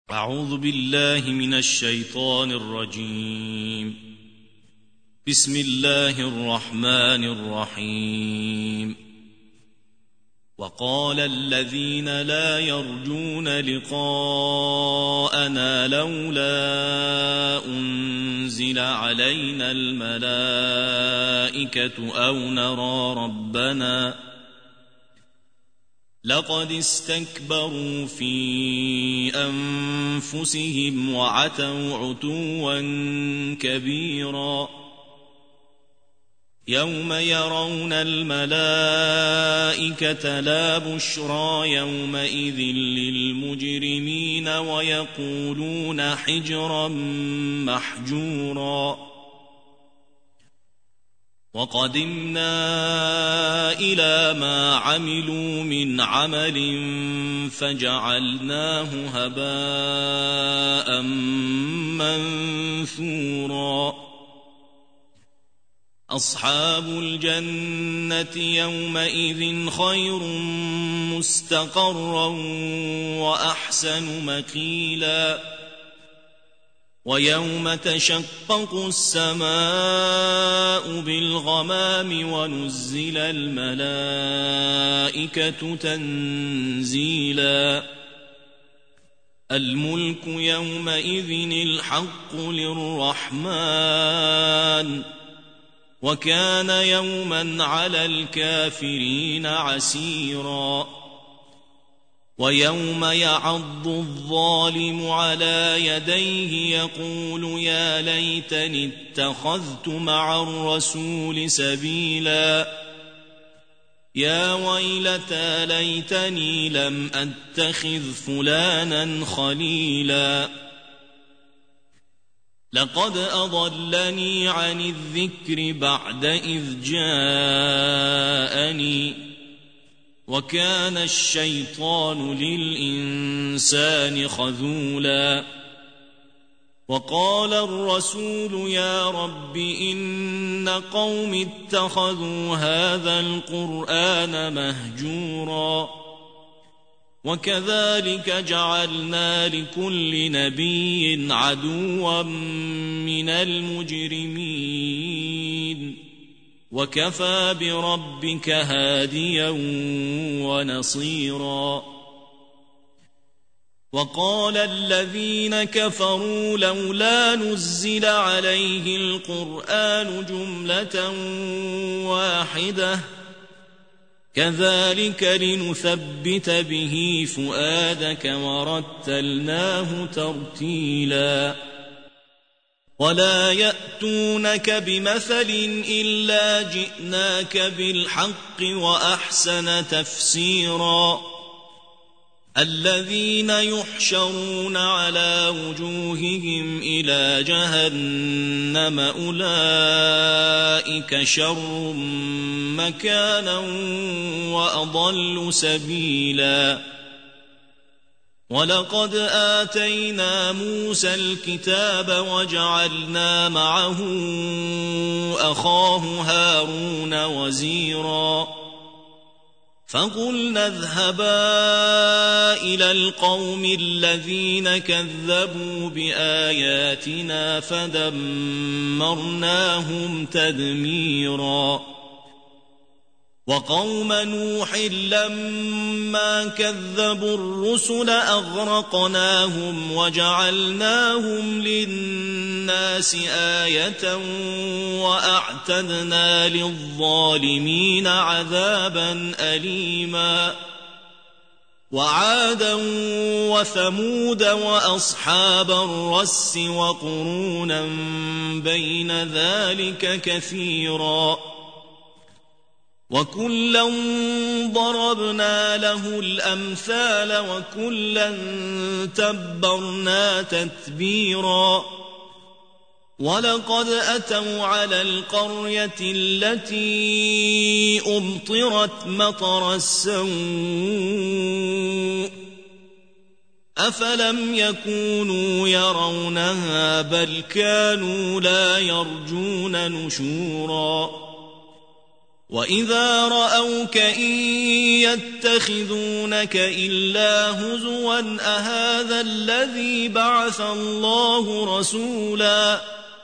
أعوذ بالله من الشيطان الرجيم. بسم الله الرحمن الرحيم. وقال الذين لا يرجون لقاءنا لولا أنزل علينا الملائكة أو نرى ربنا لقد استكبروا في أنفسهم وعتوا عتوا كبيرا. يوم يرون الملائكة لا بشرى يومئذ للمجرمين ويقولون حجرا محجورا. وقدمنا إلى ما عملوا من عمل فجعلناه هباء منثورا. أصحاب الجنة يومئذ خير مستقرا وأحسن مقيلا. ويوم تشقق السماء بالغمام ونزل الملائكة تنزيلا. الملك يومئذ الحق للرحمن وكان يوما على الكافرين عسيرا. ويوم يعض الظالم على يديه يقول يا ليتني اتخذت مع الرسول سبيلا. يا ويلتى ليتني لم أتخذ فلانا خليلا. لقد أضلني عن الذكر بعد إذ جاءني وكان الشيطان للإنسان خذولا. وقال الرسول يا رب إن قوم اتخذوا هذا القرآن مهجورا. وكذلك جعلنا لكل نبي عدوا من المجرمين وكفى بربك هاديا ونصيرا. وقال الذين كفروا لولا نزل عليه القرآن جملة واحدة كذلك لنثبت به فؤادك ورتلناه ترتيلا. ولا يأتونك بمثل إلا جئناك بالحق وأحسن تفسيرا. الذين يحشرون على وجوههم إلى جهنم أولئك شر مكانا وأضل سبيلا. ولقد آتينا موسى الكتاب وجعلنا معه أخاه هارون وزيرا. فقلنا اذهبا إلى القوم الذين كذبوا بآياتنا فدمرناهم تدميرا. وقوم نوح لما كذبوا الرسل أغرقناهم وجعلناهم للناس آية وأعتدنا للظالمين عذابا أليما. وعادا وثمود وأصحاب الرس وقرونا بين ذلك كثيرا. وكلا ضربنا له الأمثال وكلا تبرنا تتبيرا. ولقد أتوا على القرية التي أمطرت مطر السوء أفلم يكونوا يرونها بل كانوا لا يرجون نشورا. وإذا رأوك إن يتخذونك إلا هزوا أهذا الذي بعث الله رسولا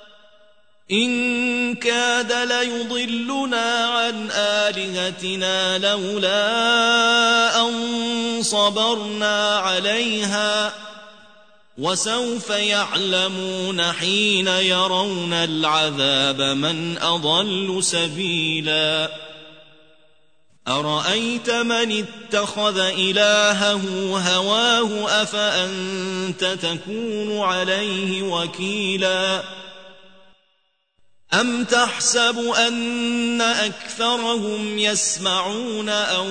إن كاد ليضلنا عن آلهتنا لولا أن صبرنا عليها وسوف يعلمون حين يرون العذاب من أضل سبيلا أرأيت من اتخذ إلهه هواه أفأنت تكون عليه وكيلا أم تحسب أن أكثرهم يسمعون أو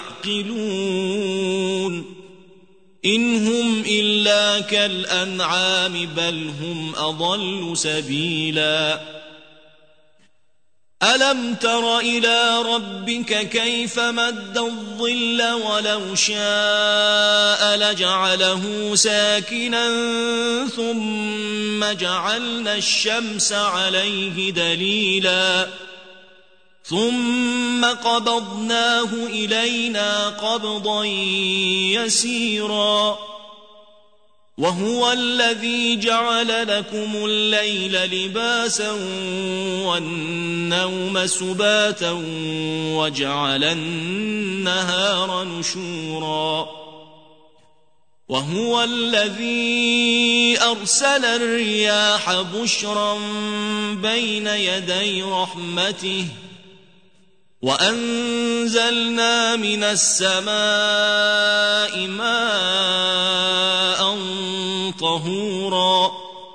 يعقلون إن هم إلا كالأنعام بل هم أضل سبيلا ألم تر إلى ربك كيف مد الظل ولو شاء لجعله ساكنا ثم جعلنا الشمس عليه دليلا ثم قبضناه إلينا قبضا يسيرا وهو الذي جعل لكم الليل لباسا والنوم سباتا وجعل النهار نشورا وهو الذي أرسل الرياح بشرا بين يدي رحمته وأنزلنا من السماء ماء طهورا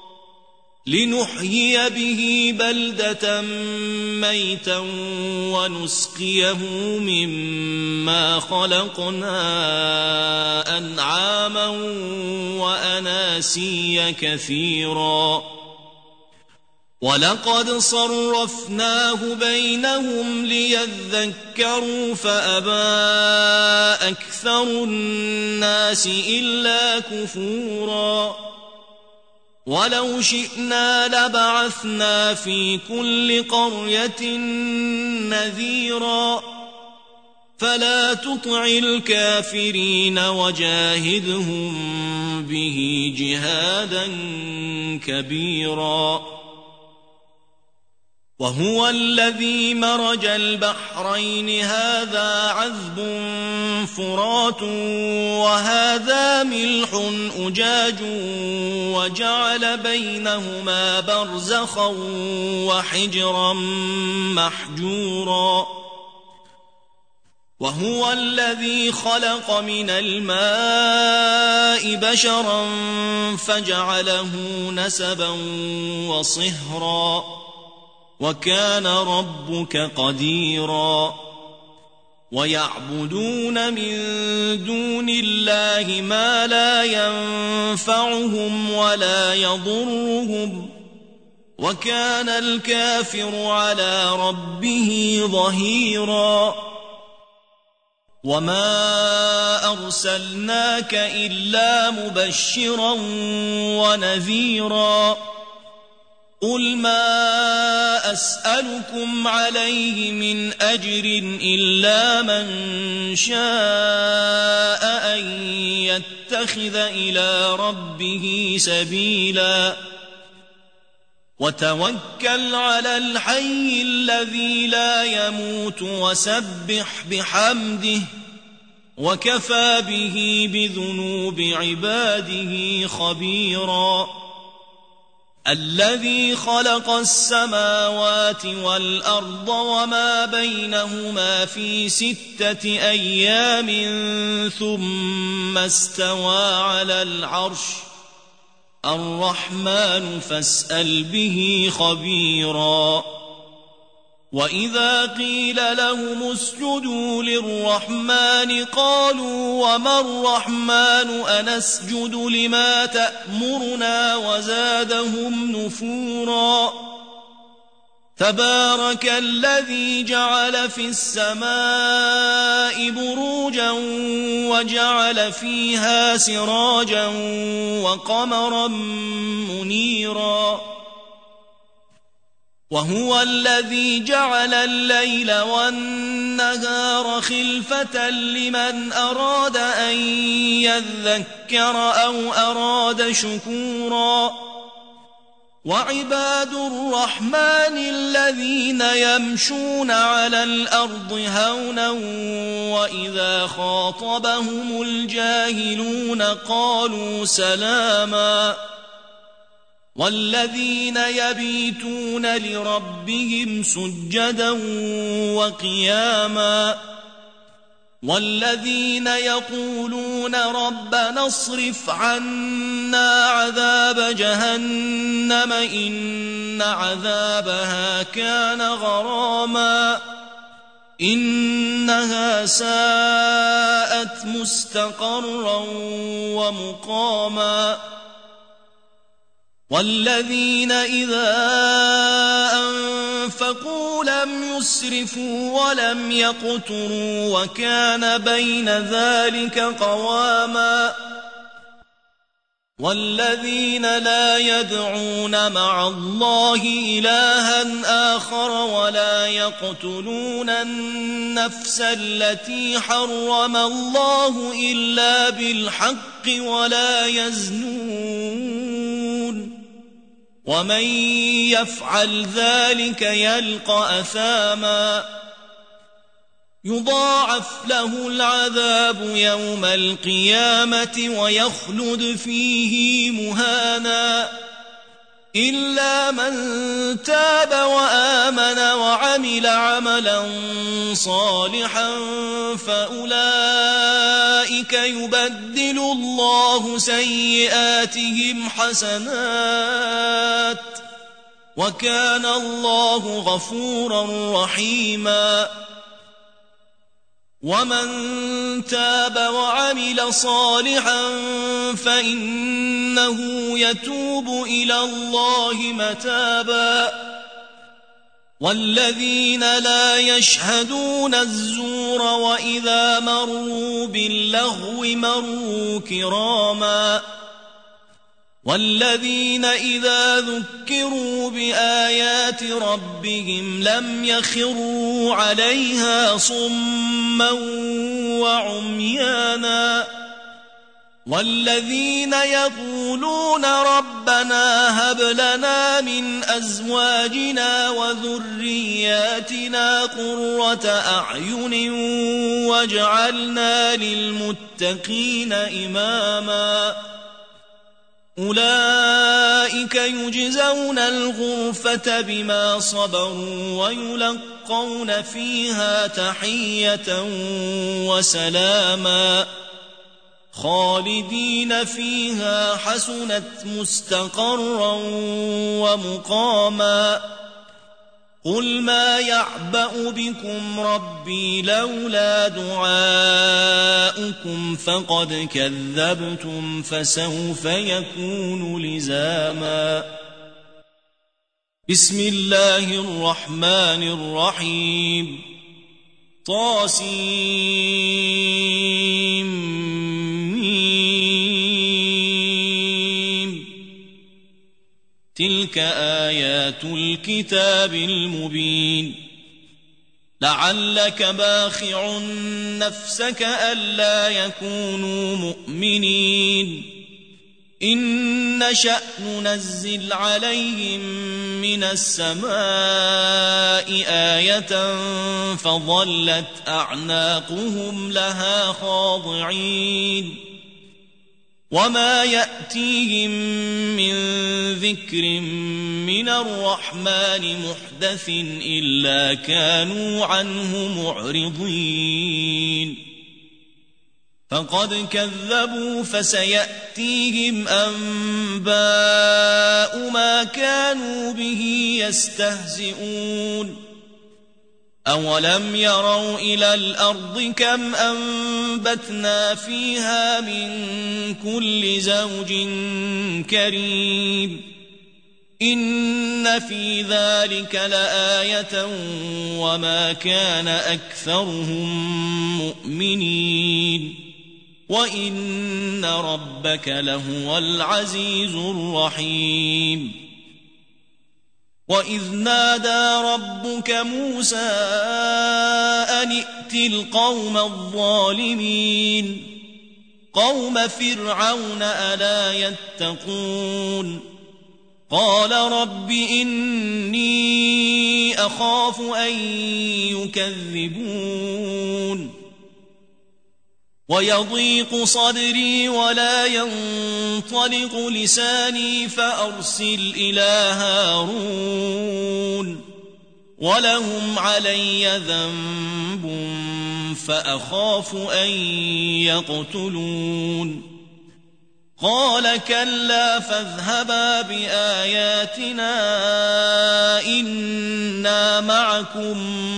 لنحيي به بلدة ميتا ونسقيه مما خلقنا أنعاما وأناسيا كثيرا ولقد صرفناه بينهم ليذكروا فأبى أكثر الناس إلا كفورا ولو شئنا لبعثنا في كل قرية نذيرا فلا تطع الكافرين وجاهدهم به جهادا كبيرا وهو الذي مرج البحرين هذا عذب فرات وهذا ملح أجاج وجعل بينهما برزخا وحجرا محجورا وهو الذي خلق من الماء بشرا فجعله نسبا وصهرا وكان ربك قديرا ويعبدون من دون الله ما لا ينفعهم ولا يضرهم وكان الكافر على ربه ظهيرا وما أرسلناك إلا مبشرا ونذيرا قل ما أسألكم عليه من أجر إلا من شاء أن يتخذ إلى ربه سبيلا وتوكل على الحي الذي لا يموت وسبح بحمده وكفى به بذنوب عباده خبيرا الذي خلق السماوات والأرض وما بينهما في 6 أيام ثم استوى على العرش الرحمن فاسأل به خبيرا وإذا قيل لهم اسجدوا للرحمن قالوا وما الرحمن أنسجد لما تأمرنا وزادهم نفورا تبارك الذي جعل في السماء بروجا وجعل فيها سراجا وقمرا منيرا وهو الذي جعل الليل والنهار خلفة لمن أراد أن يذكر أو أراد شكورا وعباد الرحمن الذين يمشون على الأرض هونا وإذا خاطبهم الجاهلون قالوا سلاما والذين يبيتون لربهم سجدا وقياما والذين يقولون ربنا اصرف عنا عذاب جهنم إن عذابها كان غراما إنها ساءت مستقرا ومقاما والذين إذا أنفقوا لم يسرفوا ولم يقتروا وكان بين ذلك قواما والذين لا يدعون مع الله إلها آخر ولا يقتلون النفس التي حرم الله إلا بالحق ولا يزنون ومن يفعل ذلك يلقى أثاما يضاعف له العذاب يوم القيامة ويخلد فيه مهانا إلا من تاب وآمن وعمل عملا صالحا فأولئك يبدل الله سيئاتهم حسنات وكان الله غفورا رحيما ومن تاب وعمل صالحا فإنه يتوب إلى الله متابا والذين لا يشهدون الزور وإذا مروا باللغو مروا كراما والذين إذا ذكروا بآيات ربهم لم يخروا عليها صما وعميانا والذين يقولون ربنا هب لنا من أزواجنا وذرياتنا قرة أعين واجعلنا للمتقين إماما أولئك يجزون الغرفة بما صبروا ويلقون فيها تحية وسلاما خالدين فيها حسنت مستقرا ومقاما قل ما يعبأ بكم ربي لولا دعاؤكم فقد كذبتم فسوف يكون لزاما بسم الله الرحمن الرحيم طاسيم تلك آيات الكتاب المبين لعلك باخع نفسك ألا يكونوا مؤمنين إن نشأ ننزل عليهم من السماء آية فظلت أعناقهم لها خاضعين وما يأتيهم من ذكر من الرحمن محدث إلا كانوا عنه معرضين فقد كذبوا فسيأتيهم أنباء ما كانوا به يستهزئون أولم يروا إلى الأرض كم أنبتنا فيها من كل زوج كريم إن في ذلك لآية وما كان أكثرهم مؤمنين وإن ربك لهو العزيز الرحيم وإذ نادى ربك موسى أن ائت القوم الظالمين قوم فرعون ألا يتقون قال رب إني أخاف أن يكذبون ويضيق صدري ولا ينطلق لساني فأرسل إلى هارون ولهم علي ذنب فأخاف أن يقتلون قال كلا فاذهبا بآياتنا إنا معكم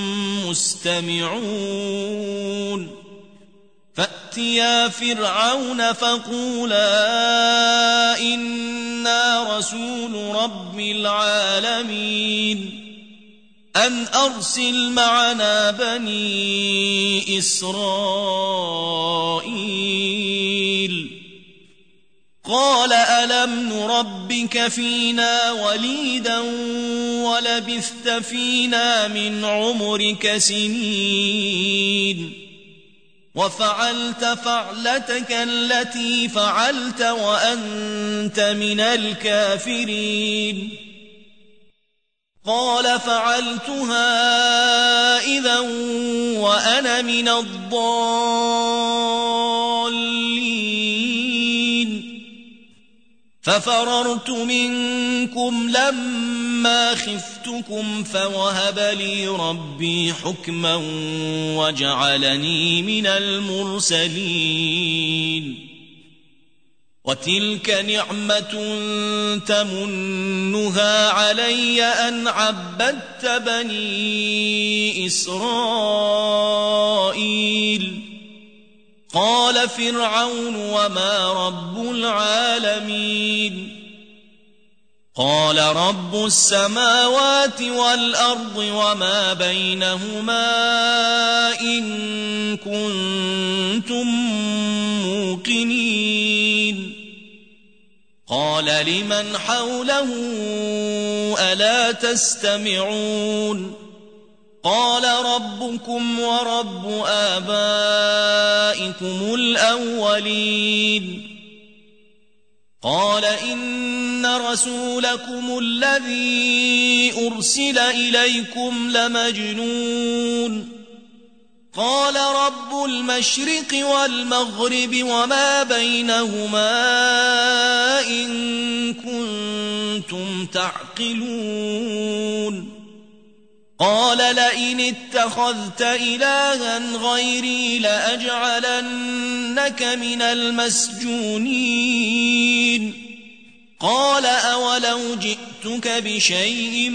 مستمعون فأتيا فرعون فقولا إنا رسول رب العالمين أن أرسل معنا بني إسرائيل قال ألم نربك فينا وليدا ولبثت فينا من عمرك سنين وفعلت فعلتك التي فعلت وأنت من الكافرين قال فعلتها إذا وأنا من الضالين ففررت منكم لما خفتكم فوهب لي ربي حكما وجعلني من المرسلين وتلك نعمة تمنها علي أن عبدت بني إسرائيل قال فرعون وما رب العالمين قال رب السماوات والأرض وما بينهما إن كنتم موقنين قال لمن حوله ألا تستمعون قال ربكم ورب آبائكم الأولين قال إن رسولكم الذي أرسل إليكم لمجنون قال رب المشرق والمغرب وما بينهما إن كنتم تعقلون قال لئن اتخذت إلها غيري لأجعلنك من المسجونين قال أولو جئتك بشيء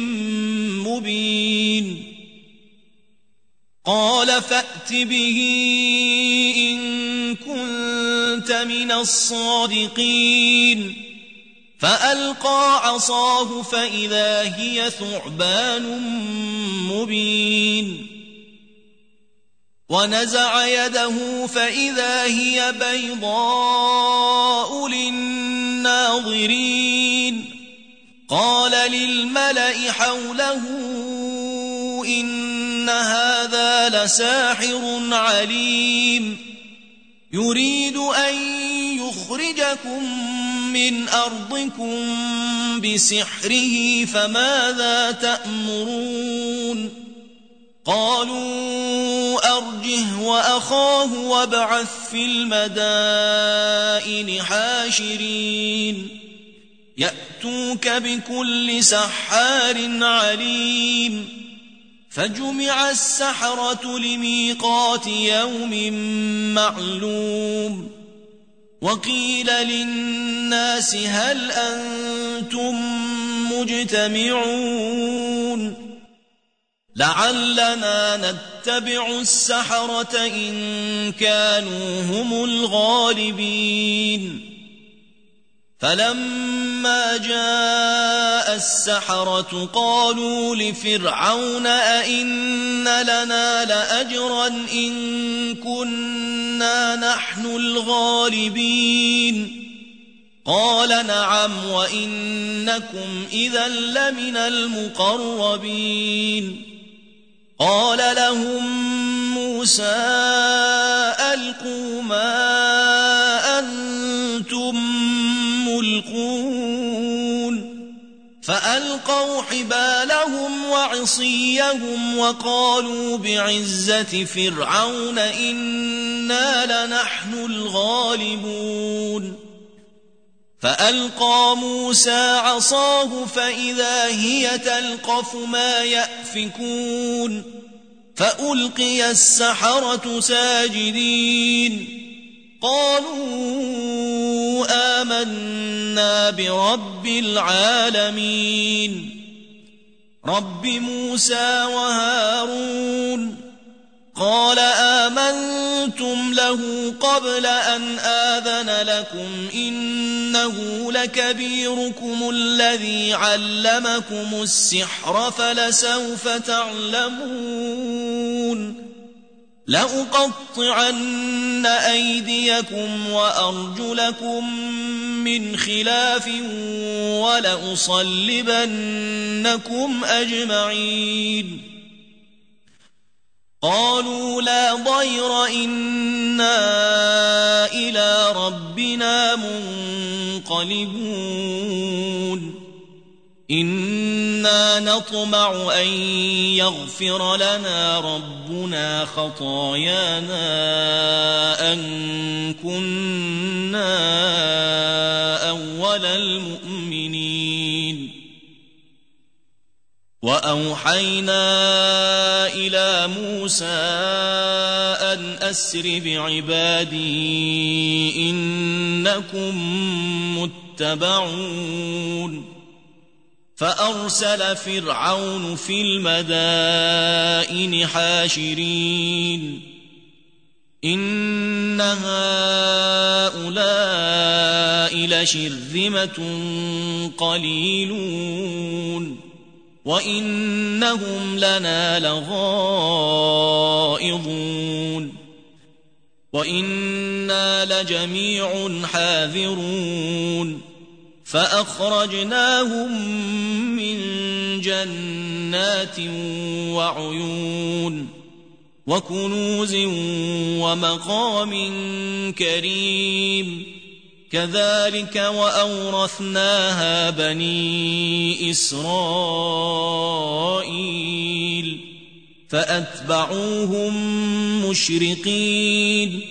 مبين قال فأت به إن كنت من الصادقين فألقى عصاه فإذا هي ثعبان مبين ونزع يده فإذا هي بيضاء للناظرين قال للملأ حوله إن هذا لساحر عليم يريد أن يخرجكم من أرضكم بسحره فماذا تأمرون قالوا أرجه وأخاه وابعث في المدائن حاشرين يأتوك بكل سحار عليم فجمع السحرة لميقات يوم معلوم وقيل للناس هل أنتم مجتمعون لعلنا نتبع السحرة إن كانوا هم الغالبين فلما جاء السحرة قالوا لفرعون أئن لنا لأجرا إن كنا نحن الغالبين قال نعم وإنكم إذا لمن المقربين قال لهم موسى ألقوا ما أنتم ملقون فألقوا حبالهم وعصيهم وقالوا بعزة فرعون إنا لنحن الغالبون فألقى موسى عصاه فإذا هي تلقف ما يأفكون فألقي السحرة ساجدين قالوا آمنا برب العالمين رب موسى وهارون قال آمنتم له قبل أن آذن لكم إنه لكبيركم الذي علمكم السحر فلسوف تعلمون لأقطعن أيديكم وأرجلكم من خلاف ولأصلبنكم أجمعين قالوا لا ضير إنا إلى ربنا منقلبون إنا نطمع أن يغفر لنا ربنا خطايانا أن كنا أول المؤمنين وأوحينا إلى موسى أن أسر بعبادي إنكم متبعون فأرسل فرعون في المدائن حاشرين إن هؤلاء لشرذمة قليلون وإنهم لنا لغائظون وإنا لجميع حاذرون فأخرجناهم من جنات وعيون وكنوز ومقام كريم كذلك وأورثناها بني إسرائيل فأتبعوهم مشرقين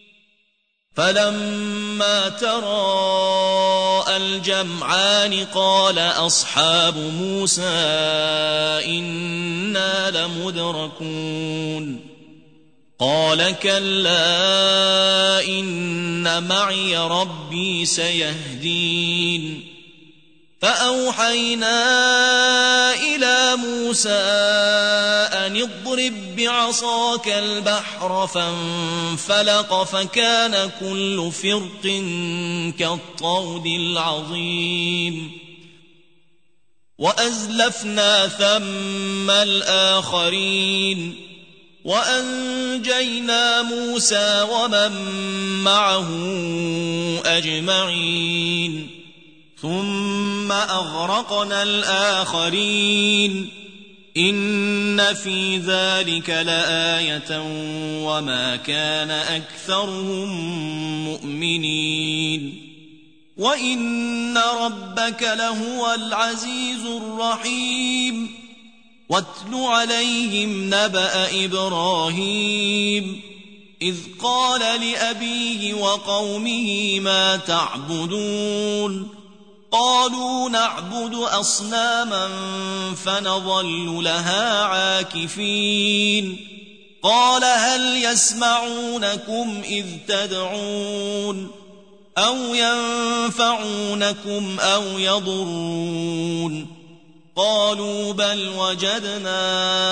فلما تراءى الجمعان قال أصحاب موسى إنا لمدركون قال كلا إن معي ربي سيهدين فأوحينا إلى موسى أن اضرب بعصاك البحر فانفلق فكان كل فرق كالطود العظيم وأزلفنا ثم الآخرين وأنجينا موسى ومن معه أجمعين ثم أغرقنا الآخرين إن في ذلك لآية وما كان أكثرهم مؤمنين وإن ربك لهو العزيز الرحيم واتل عليهم نبأ إبراهيم إذ قال لأبيه وقومه ما تعبدون قالوا نعبد أصناما فنظل لها عاكفين قال هل يسمعونكم إذ تدعون أو ينفعونكم أو يضرون قالوا بل وجدنا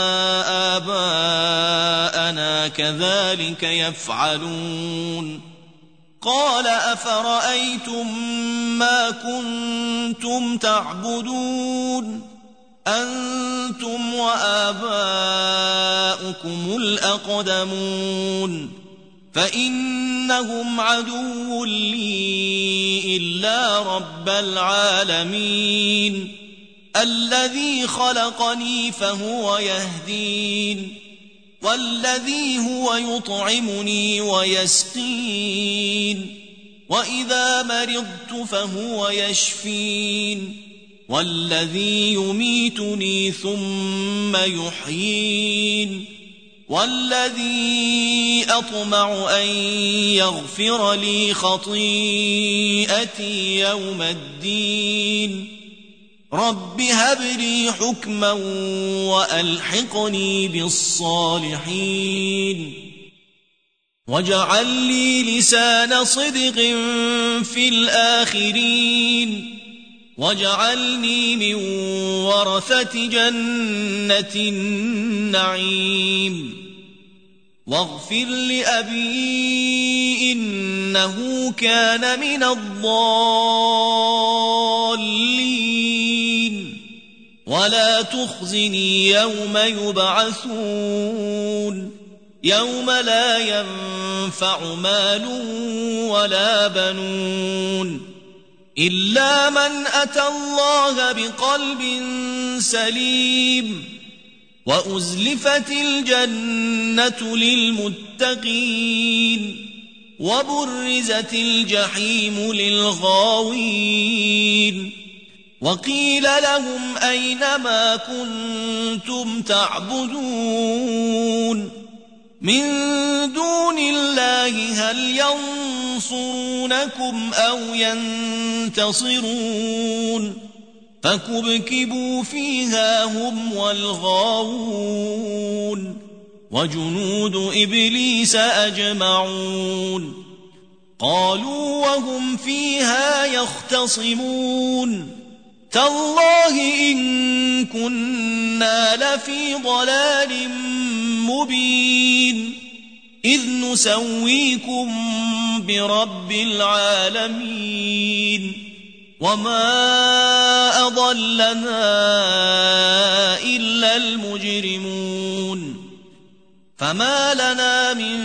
آباءنا كذلك يفعلون قال أفرأيتم ما كنتم تعبدون أنتم وآباؤكم الأقدمون فإنهم عدو لي إلا رب العالمين الذي خلقني فهو يهدين والذي هو يطعمني ويسقين وإذا مرضت فهو يشفين والذي يميتني ثم يحيين والذي أطمع أن يغفر لي خطيئتي يوم الدين رب هب لي حكما وألحقني بالصالحين واجعل لي لسان صدق في الآخرين واجعلني من ورثة جنة النعيم واغفر لأبي إنه كان من الضالين ولا تخزني يوم يبعثون يوم لا ينفع مال ولا بنون إلا من أتى الله بقلب سليم وأزلفت الجنة للمتقين وبرزت الجحيم للغاوين وقيل لهم أين ما كنتم تعبدون من دون الله هل ينصرونكم أو ينتصرون فكبكبوا فيها هم والغاوون وجنود إبليس أجمعون قالوا وهم فيها يختصمون تالله إن كنا لفي ضلال مبين إذ نسويكم برب العالمين وما أضلنا إلا المجرمون فما لنا من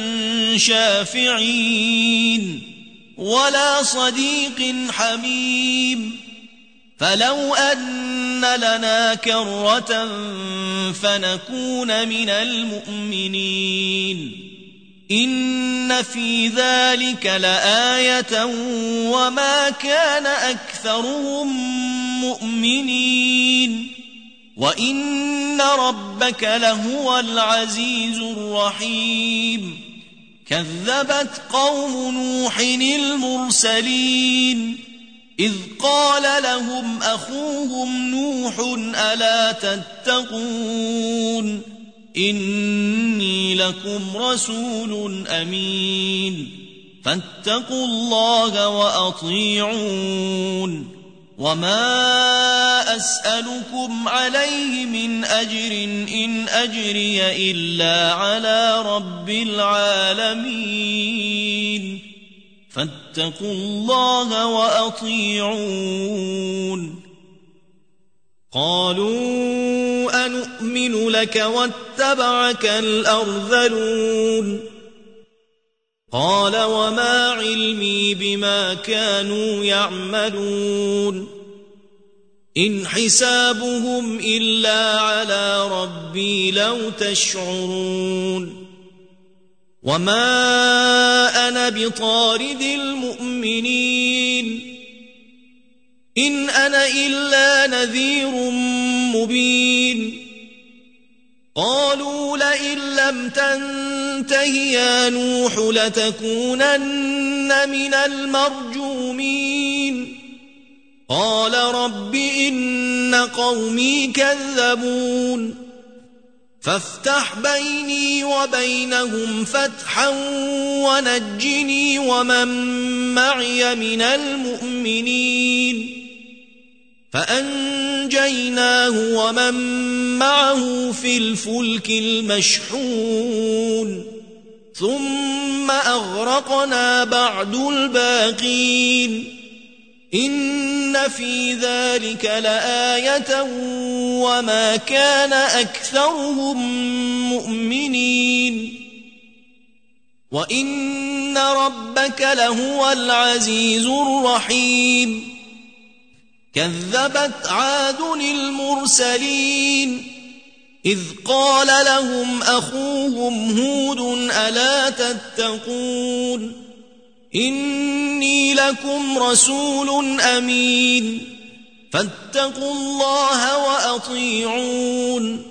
شافعين ولا صديق حميم فلو أن لنا كرة فنكون من المؤمنين إن في ذلك لآية وما كان أكثرهم مؤمنين وإن ربك لهو العزيز الرحيم كذبت قوم نوح المرسلين إذ قال لهم أخوهم نوح ألا تتقون إني لكم رسول أمين فاتقوا الله وأطيعون وما أسألكم عليه من أجر إن أجري إلا على رب العالمين فاتقوا الله وأطيعون قالوا أنؤمن لك واتبعك الأرذلون قال وما علمي بما كانوا يعملون إن حسابهم إلا على ربي لو تشعرون وما أنا بطارد المؤمنين إن أنا إلا نذير مبين قالوا لئن لم تنته يا نوح لتكونن من المرجومين قال رب إن قومي كذبون فافتح بيني وبينهم فتحا ونجني ومن معي من المؤمنين فأنجيناه ومن معه في الفلك المشحون ثم أغرقنا بعد الباقين إن في ذلك لآية وما كان أكثرهم مؤمنين وإن ربك لهو العزيز الرحيم كذبت عاد المرسلين إذ قال لهم أخوهم هود ألا تتقون إني لكم رسول أمين فاتقوا الله وأطيعون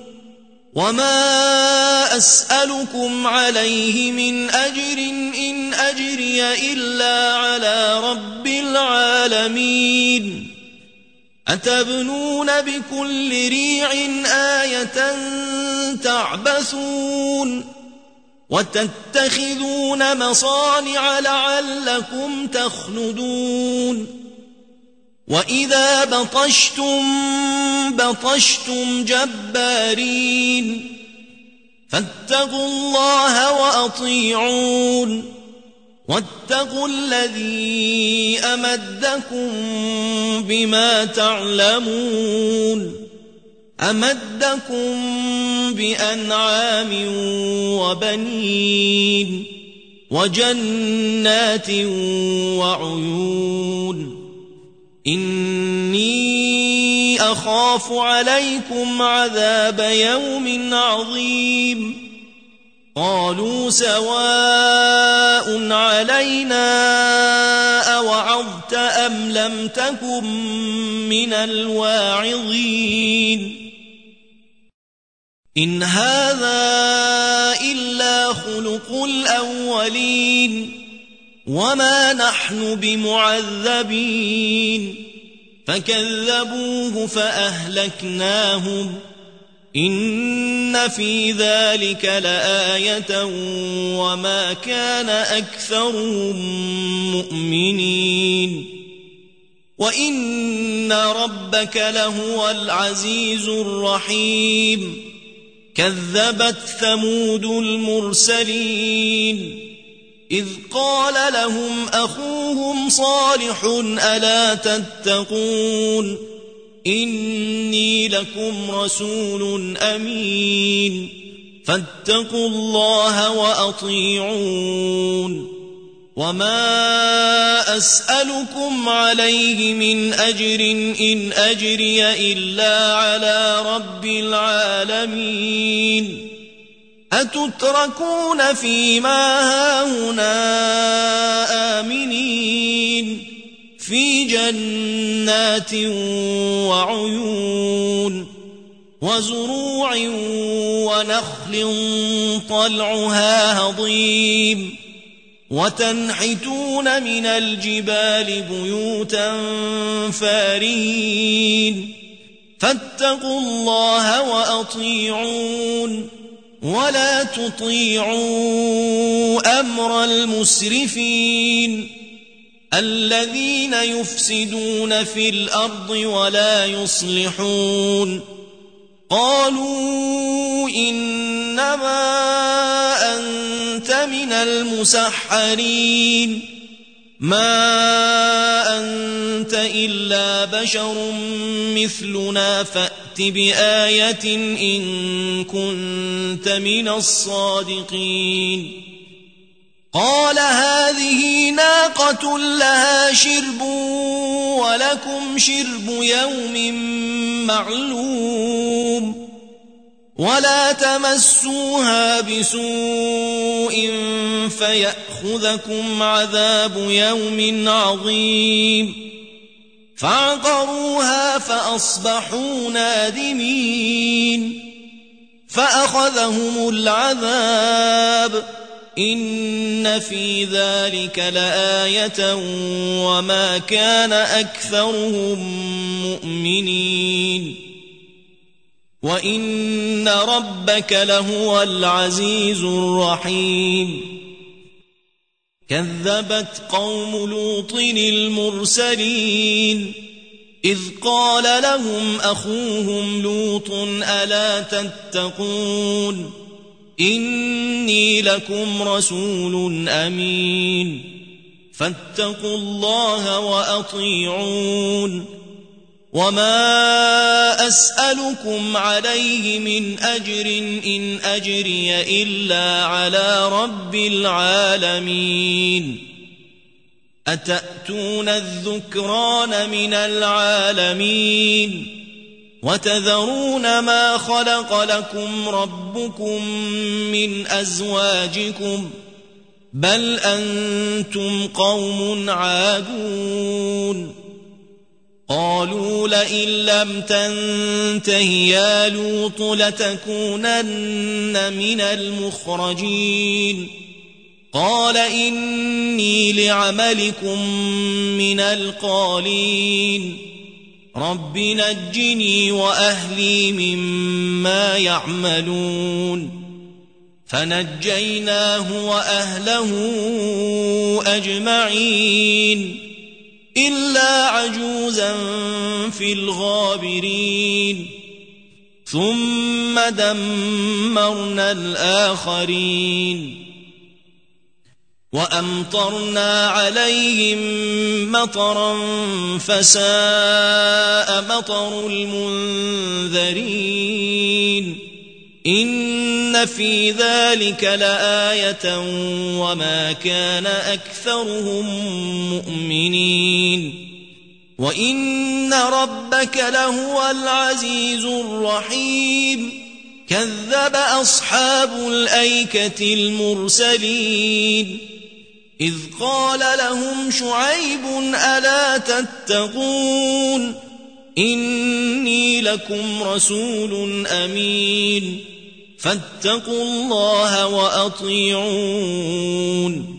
وما أسألكم عليه من أجر إن أجري إلا على رب العالمين أتبنون بكل ريع آية تعبثون وتتخذون مصانع لعلكم تخلدون وإذا بطشتم جبارين فاتقوا الله وأطيعون واتقوا الذي أمدكم بما تعلمون أمدكم بأنعام وبنين وجنات وعيون إني أخاف عليكم عذاب يوم عظيم قالوا سواء علينا أوعظت أم لم تكن من الواعظين إن هذا إلا خلق الأولين وما نحن بمعذبين فكذبوه فأهلكناهم إن في ذلك لآية وما كان أكثرهم مؤمنين وإن ربك لهو العزيز الرحيم كذبت ثمود المرسلين إذ قال لهم أخوهم صالح ألا تتقون إني لكم رسول أمين فاتقوا الله وأطيعون وما أسألكم عليه من أجر إن أجري إلا على رب العالمين أتتركون فيما هاهنا آمنين في جنات وعيون وزروع ونخل طلعها هضيم وتنحتون من الجبال بيوتا فارهين فاتقوا الله وأطيعون ولا تطيعوا أمر المسرفين الذين يفسدون في الأرض ولا يصلحون قالوا إنما أنت من المسحرين ما أنت إلا بشر مثلنا فأت بآية إن كنت من الصادقين قال هذه ناقة لها شرب ولكم شرب يوم معلوم ولا تمسوها بسوء فيأخذكم عذاب يوم عظيم فعقروها فأصبحوا نادمين فأخذهم العذاب إن في ذلك لآية وما كان أكثرهم مؤمنين وإن ربك لهو العزيز الرحيم كذبت قوم لوط المرسلين إذ قال لهم أخوهم لوط ألا تتقون إني لكم رسول أمين فاتقوا الله وأطيعون وما أسألكم عليه من أجر إن أجري إلا على رب العالمين أتأتون الذكران من العالمين وتذرون ما خلق لكم ربكم من أزواجكم بل أنتم قوم عادون قالوا لئن لم تنته يا لوط لتكونن من المخرجين قال إني لعملكم من القالين رب نجني وأهلي مما يعملون فنجيناه وأهله أجمعين إلا عجوزا في الغابرين ثم دمرنا الآخرين وأمطرنا عليهم مطرا فساء مطر المنذرين إن في ذلك لآية وما كان أكثرهم مؤمنين وإن ربك لهو العزيز الرحيم كذب أصحاب الأيكة المرسلين إذ قال لهم شعيب ألا تتقون إني لكم رسول أمين فاتقوا الله وأطيعون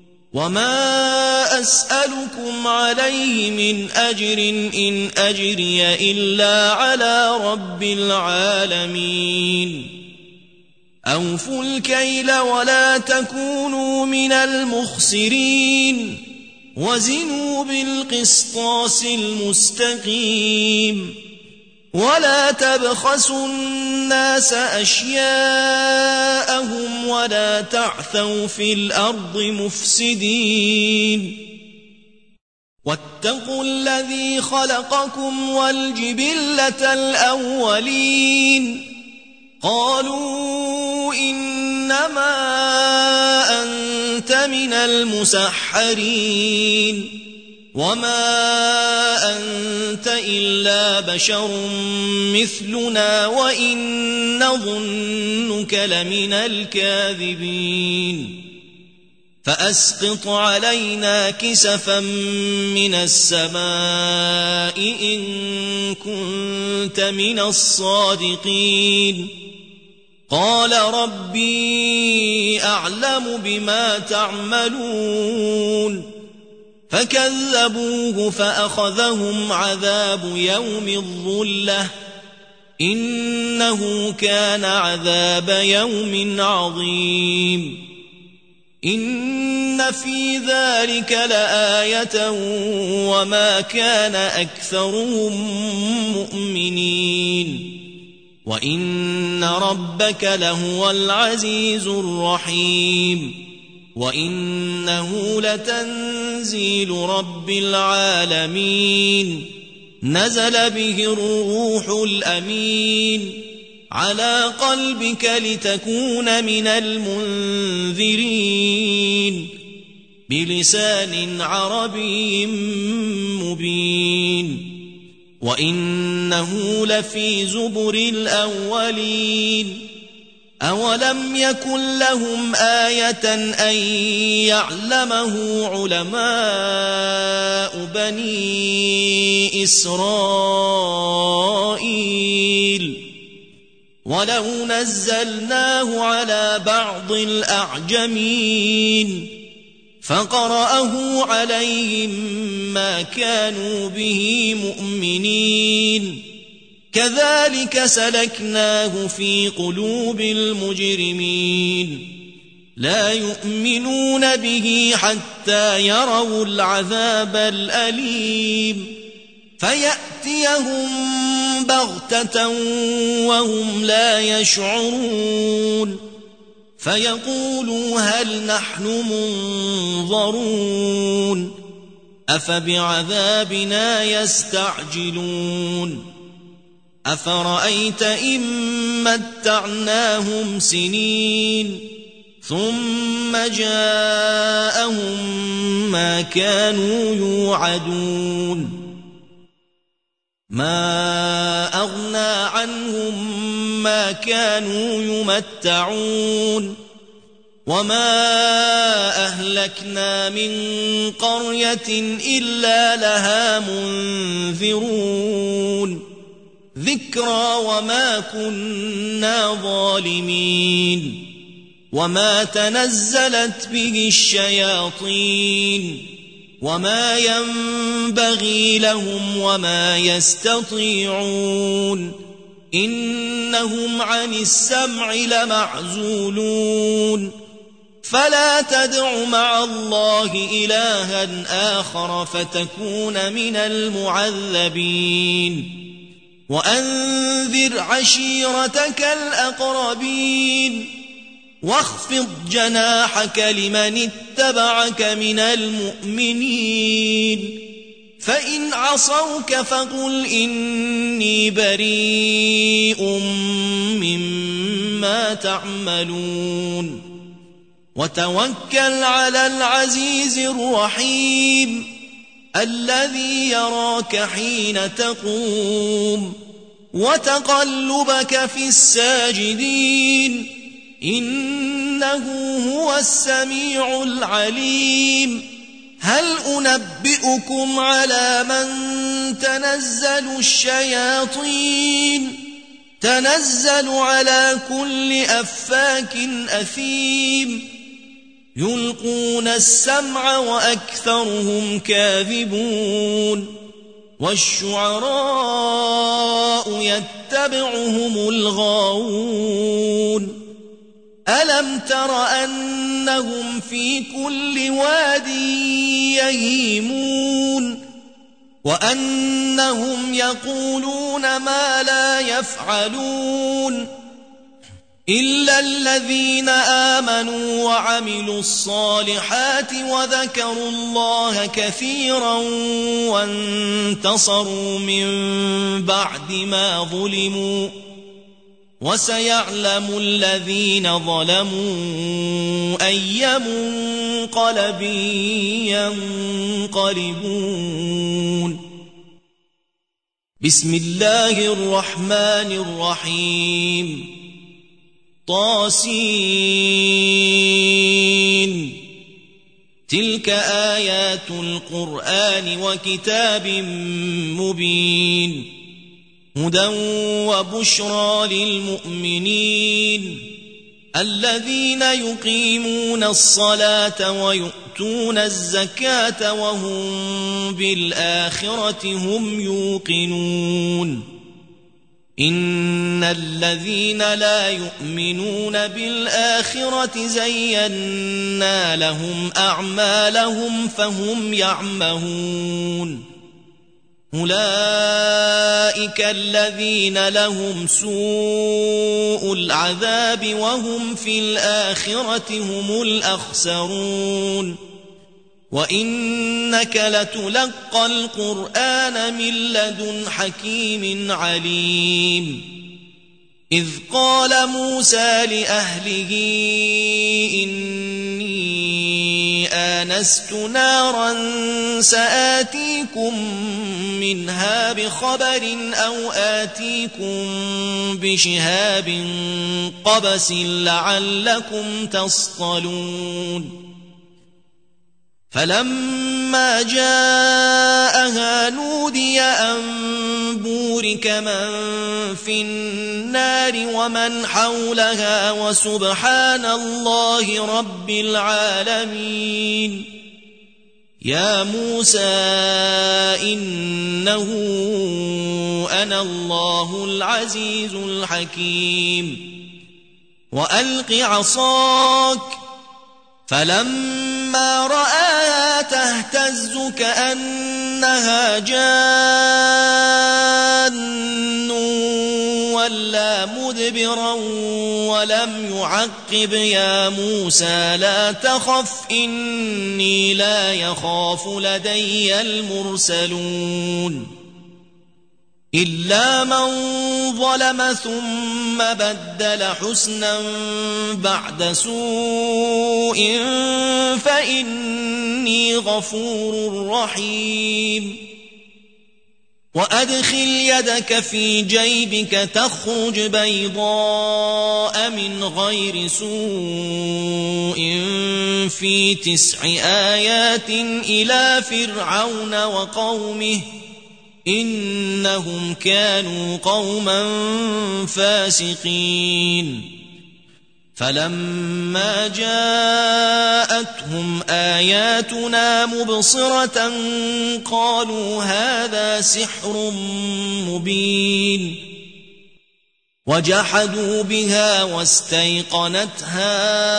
وما أسألكم عليه من أجر إن أجري إلا على رب العالمين أوفوا الكيل ولا تكونوا من المخسرين وزنوا بالقسطاس المستقيم ولا تبخسوا الناس أشياءهم ولا تعثوا في الأرض مفسدين واتقوا الذي خلقكم والجبلة الأولين قالوا إنما أنت من المسحرين وما أنت إلا بشر مثلنا وإن نظنك لمن الكاذبين فأسقط علينا كسفا من السماء إن كنت من الصادقين قال ربي أعلم بما تعملون فكذبوه فأخذهم عذاب يوم الظلة إنه كان عذاب يوم عظيم إن في ذلك لآية وما كان أكثرهم مؤمنين وإن ربك لهو العزيز الرحيم وإنه لتنزيل رب العالمين نزل به الروح الأمين على قلبك لتكون من المنذرين بلسان عربي مبين وإنه لفي زبر الأولين أولم يكن لهم آية أن يعلمه علماء بني إسرائيل ولو نزلناه على بعض الأعجمين فقرأه عليهم ما كانوا به مؤمنين كذلك سلكناه في قلوب المجرمين لا يؤمنون به حتى يروا العذاب الأليم فيأتيهم بغتة وهم لا يشعرون فيقولوا هل نحن منظرون أفبعذابنا يستعجلون أفرأيت إن متعناهم سنين ثم جاءهم ما كانوا يوعدون ما أغنى عنهم ما كانوا يمتعون وما أهلكنا من قرية إلا لها منذرون ذكرى وما كنا ظالمين وما تنزلت به الشياطين وما ينبغي لهم وما يستطيعون إنهم عن السمع لمعزولون فلا تدع مع الله إلها آخر فتكون من المعذبين وأنذر عشيرتك الأقربين واخفض جناحك لمن اتبعك من المؤمنين فإن عصوك فقل إني بريء مما تعملون وتوكل على العزيز الرحيم الذي يراك حين تقوم وتقلبك في الساجدين إنه هو السميع العليم هل أنبئكم على من تنزل الشياطين تنزل على كل أفاك أثيم يلقون السمع وأكثرهم كاذبون والشعراء يتبعهم الغاوون ألم تر أنهم في كل واد يهيمون وأنهم يقولون ما لا يفعلون إلا الذين آمنوا وعملوا الصالحات وذكروا الله كثيرا وانتصروا من بعد ما ظلموا وسيعلم الذين ظلموا أي منقلب ينقلبون بسم الله الرحمن الرحيم طاسين تلك آيات القرآن وكتاب مبين هدى وبشرى للمؤمنين الذين يقيمون الصلاة ويؤتون الزكاة وهم بالآخرة هم يوقنون إن الذين لا يؤمنون بالآخرة زينا لهم أعمالهم فهم يعمهون أولئك الذين لهم سوء العذاب وهم في الآخرة هم الأخسرون وإنك لتلقى القرآن من لدن حكيم عليم إذ قال موسى لأهله إني آنست نارا سآتيكم منها بخبر أو آتيكم بشهاب قبس لعلكم تصطلون فلما جاءها نودي أن بورك من في النار ومن حولها وسبحان الله رب العالمين يا موسى إنه أنا الله العزيز الحكيم وألق عصاك فلما رآها تهتز كأنها جان وَلَّى مُدْبِرًا وَلَمْ يُعَقِّبْ يَا مُوسَى لَا تَخَفْ إِنِّي لَا يَخَافُ لَدَيَّ الْمُرْسَلُونَ إِلَّا مَنْ ظَلَمَ ثُمَّ بَدَّلَ حُسْنًا بَعْدَ سُوءٍ فَإِنِّي غَفُورٌ رَحِيمٌ وَأَدْخِلْ يَدَكَ فِي جَيْبِكَ تَخْرُجْ بَيْضَاءَ مِنْ غَيْرِ سُوءٍ فِي 9 آيَاتٍ إِلَى فِرْعَوْنَ وَقَوْمِهِ إِنَّهُمْ كَانُوا قَوْمًا فَاسِقِينَ فَلَمَّا جَاءَتْهُمْ آيَاتُنَا مُبْصِرَةً قَالُوا هَذَا سِحْرٌ مُبِينٌ وَجَحَدُوا بِهَا وَاسْتَيْقَنَتْهَا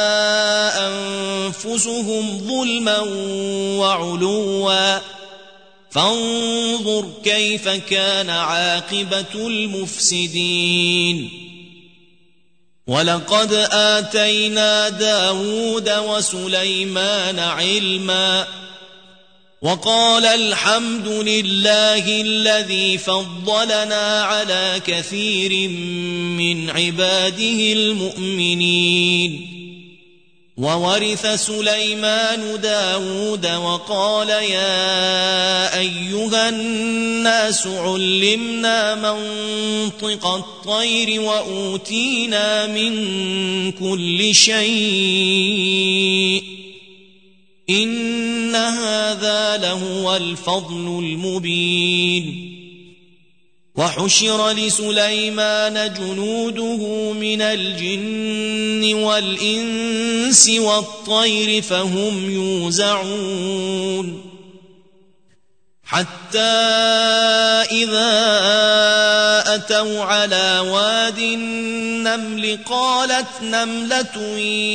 أَنفُسُهُمْ ظُلْمًا وَعُلُوًّا فانظُرْ كَيْفَ كَانَ عَاقِبَةُ الْمُفْسِدِينَ وَلَقَدْ آتَيْنَا دَاوُودَ وَسُلَيْمَانَ عِلْمًا وَقَالَ الْحَمْدُ لِلَّهِ الَّذِي فَضَّلَنَا عَلَى كَثِيرٍ مِّنْ عِبَادِهِ الْمُؤْمِنِينَ وَوَرِثَ سُلَيْمَانُ دَاوُودَ وَقَالَ يَا أَيُّهَا النَّاسُ عُلِّمْنَا مَنطِقَ الطَّيْرِ وَأُوتِينَا مِنْ كُلِّ شَيْءٍ إِنَّ هَذَا لَهُوَ الْفَضْلُ الْمُبِينُ وَحُشِرَ لِسُلَيْمَانَ جُنُودُهُ مِنَ الْجِنِّ وَالْإِنسِ وَالطَّيْرِ فَهُمْ يُوزَعُونَ حَتَّى إِذَا أَتَوْا عَلَى وَادِ النَّمْلِ قَالَتْ نَمْلَةٌ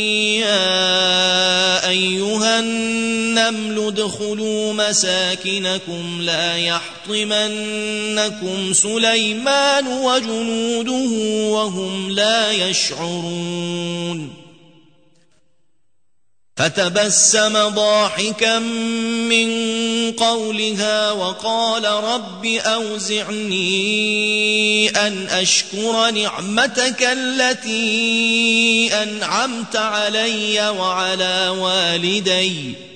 يَا أَيُّهَا النَّمْلُ ادْخُلُوا مَسَاكِنَكُمْ لَا يَحْطِمَنَّكُمْ سُلَيْمَانُ وَجُنُودُهُ وَهُمْ لَا يَشْعُرُونَ فَتَبَسَّمَ ضَاحِكًا مِّن قَوْلِهَا وَقَالَ رَبِّ أَوْزِعْنِي أَنْ أَشْكُرَ نِعْمَتَكَ الَّتِي أَنْعَمْتَ عَلَيَّ وَعَلَى وَالِدَيَّ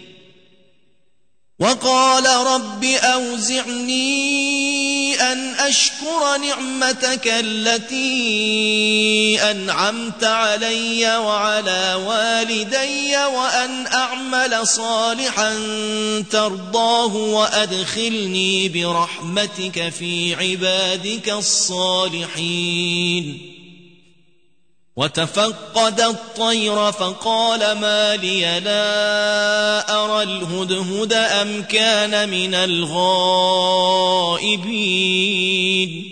وَقَالَ رَبِّ أَوْزِعْنِي أَنْ أَشْكُرَ نِعْمَتَكَ الَّتِي أَنْعَمْتَ عَلَيَّ وَعَلَى وَالِدَيَّ وَأَنْ أَعْمَلَ صَالِحًا تَرْضَاهُ وَأَدْخِلْنِي بِرَحْمَتِكَ فِي عِبَادِكَ الصَّالِحِينَ وَتَفَقَّدَ الطَّيْرَ فَقَالَ مَا لِيَ لَا أَرَى الْهُدْهُدَ أَمْ كَانَ مِنَ الْغَائِبِينَ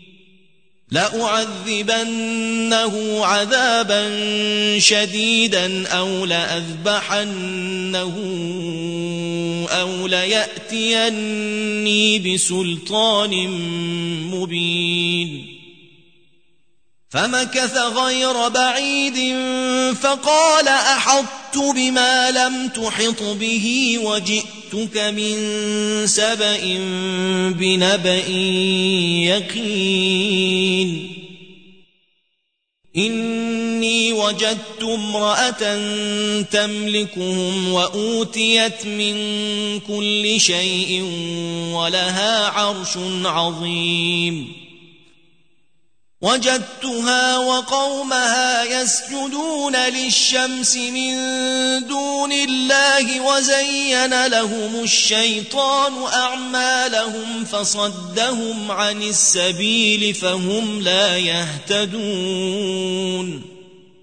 لَأُعَذِّبَنَّهُ عَذَابًا شَدِيدًا أَوْ لَأَذْبَحَنَّهُ أَوْ لَيَأْتِيَنِّي بِسُلْطَانٍ مُبِينٍ فَمَكَثَ غَيْرَ بَعِيدٍ فَقَالَ أَحَطتُ بِمَا لَمْ تُحِطْ بِهِ وَجِئْتُكَ مِنْ سَبَإٍ بِنَبَإٍ يَقِينٍ إِنِّي وَجَدتُّ امْرَأَةً تَمْلِكُهُمْ وَأُوتِيَتْ مِنْ كُلِّ شَيْءٍ وَلَهَا عَرْشٌ عَظِيمٌ وَجَدتُّهَا وَقَوْمَهَا يَسْجُدُونَ لِلشَّمْسِ مِن دُونِ اللَّهِ وَزَيَّنَ لَهُمُ الشَّيْطَانُ أَعْمَالَهُمْ فَصَدَّهُمْ عَنِ السَّبِيلِ فَهُمْ لَا يَهْتَدُونَ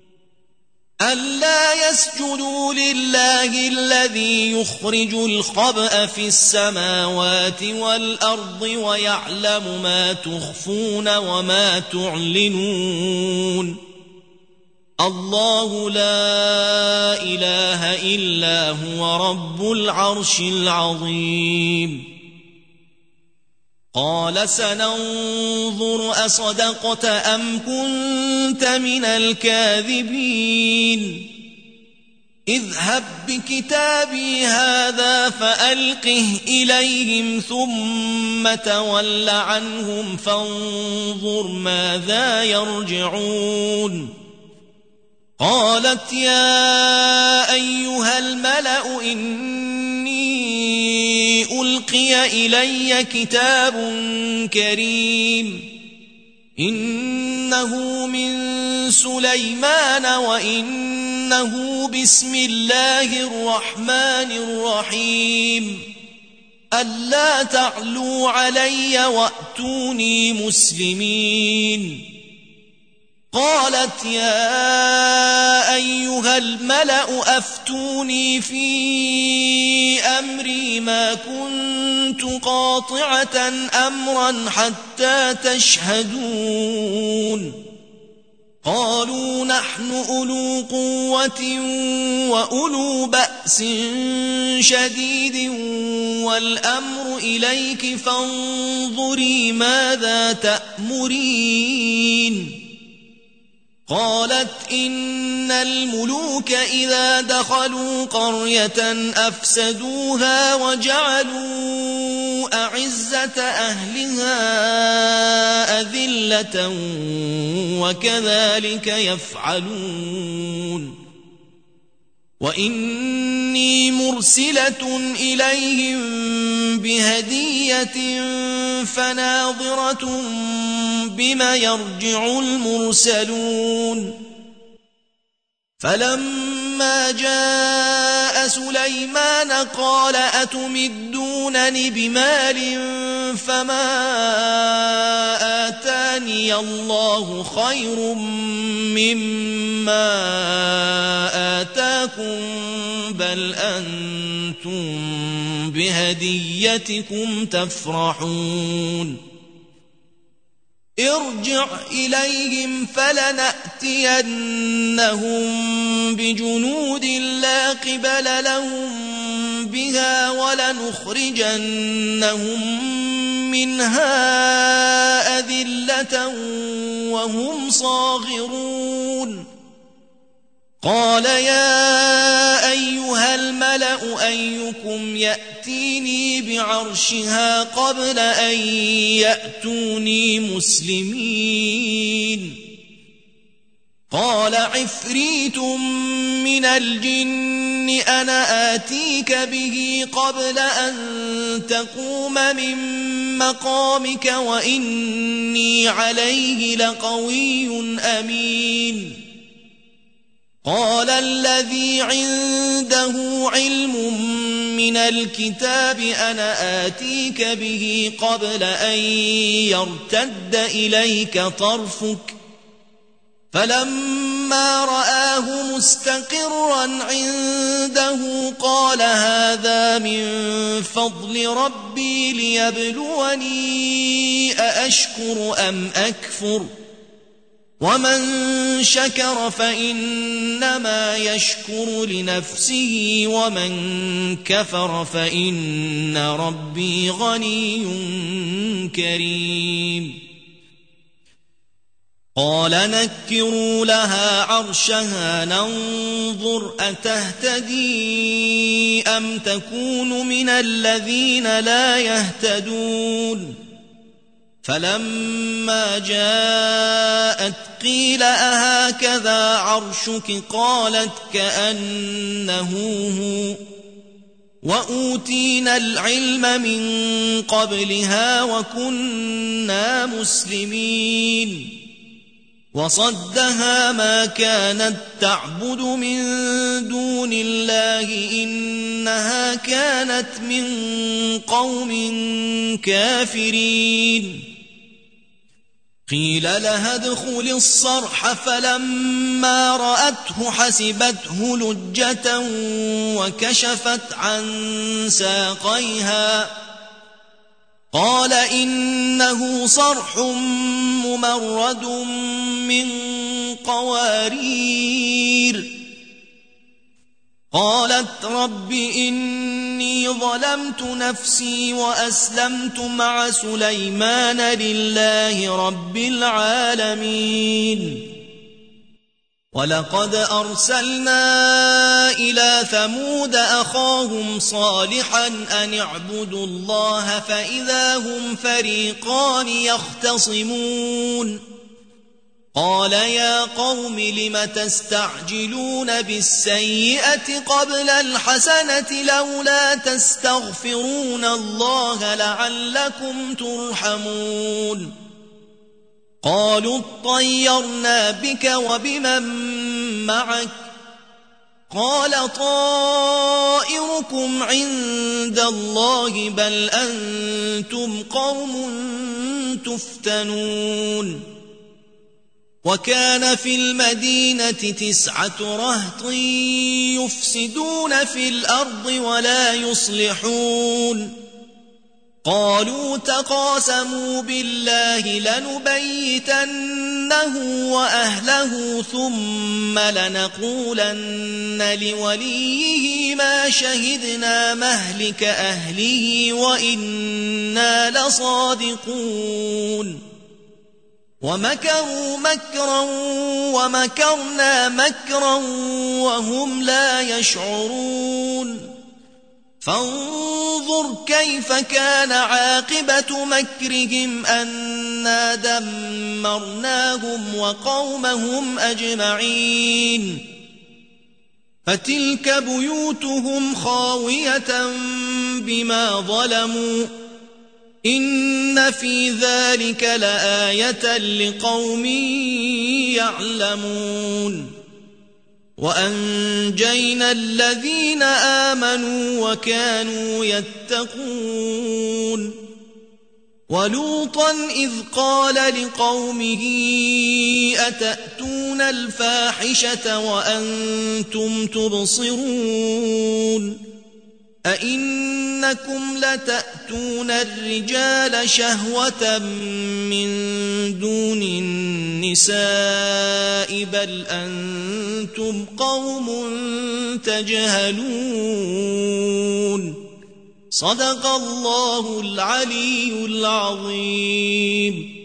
أَلَّا يَسْجُدُوا لِلَّهِ الَّذِي يُخْرِجُ الْخَبْءَ فِي السَّمَاوَاتِ وَالْأَرْضِ وَيَعْلَمُ مَا تُخْفُونَ وَمَا تُعْلِنُونَ اللَّهُ لَا إِلَٰهَ إِلَّا هُوَ رَبُّ الْعَرْشِ الْعَظِيمِ قال سننظر أصدقت أم كنت من الكاذبين اذهب بكتابي هذا فألقه إليهم ثم تول عنهم فانظر ماذا يرجعون قالت يا أيها الملأ إني ألقي إلي كتاب كريم إنه من سليمان وإنه بسم الله الرحمن الرحيم ألا تعلوا علي وأتوني مسلمين قالت يا أيها الملأ أفتوني في أمري ما كنت قاطعة أمرا حتى تشهدون قالوا نحن أولو قوة وأولو بأس شديد والأمر إليك فانظري ماذا تأمرين قالت إن الملوك إذا دخلوا قرية أفسدوها وجعلوا أعزة أهلها أذلة وكذلك يفعلون وإني مرسلة إليهم بهدية فناظرة بما يرجع المرسلون فلما جاء سليمان قال أتمدونني بمال فما آتاني الله خير مما آتاكم بل أنتم بهديتكم تفرحون ارجع إليهم فلنأتينهم بجنود لا قبل لهم بها ولنخرجنهم منها أذلة وهم صاغرون قال يا أيها الملأ أيكم يأتيني بعرشها قبل أن يأتوني مسلمين قال عفريت من الجن أنا آتيك به قبل أن تقوم من مقامك وإني عليه لقوي أمين قال الذي عنده علم من الكتاب أنا آتيك به قبل أن يرتد إليك طرفك فلما رآه مستقرا عنده قال هذا من فضل ربي ليبلوني أأشكر أم أكفر ومن شكر فإنما يشكر لنفسه ومن كفر فإن ربي غني كريم قال نكروا لها عرشها ننظر أتهتدي أم تكون من الذين لا يهتدون فلما جاءت قيل أهكذا عرشك قالت كأنه هو وأوتينا العلم من قبلها وكنا مسلمين وصدها ما كانت تعبد من دون الله إنها كانت من قوم كافرين قيل لها ادخل الصرح فلما رأته حسبته لجة وكشفت عن ساقيها قال إنه صرح ممرد من قوارير قالت رب إني ظلمت نفسي وأسلمت مع سليمان لله رب العالمين. ولقد أرسلنا إلى ثمود أخاهم صالحا أن اعبدوا الله فإذا هم فريقان يختصمون. قال يا قوم لم تستعجلون بالسيئة قبل الحسنة لولا تستغفرون الله لعلكم ترحمون. قالوا اطيرنا بك وبمن معك قال طائركم عند الله بل أنتم قوم تفتنون. وكان في المدينة 9 رهط يفسدون في الأرض ولا يصلحون. قالوا تقاسموا بالله لنبيتنه وأهله ثم لنقولن لوليه ما شهدنا مهلك أهله وإنا لصادقون. ومكروا مكرا ومكرنا مكرا وهم لا يشعرون. فانظر كيف كان عاقبة مكرهم أنا دمرناهم وقومهم أجمعين. فتلك بيوتهم خاوية بما ظلموا إن في ذلك لآية لقوم يعلمون. وأنجينا الذين آمنوا وكانوا يتقون. ولوطا إذ قال لقومه أتأتون الفاحشة وأنتم تبصرون أئنكم لتأتون الرجال شهوة من دون النساء بل أنتم قوم تجهلون. صدق الله العلي العظيم.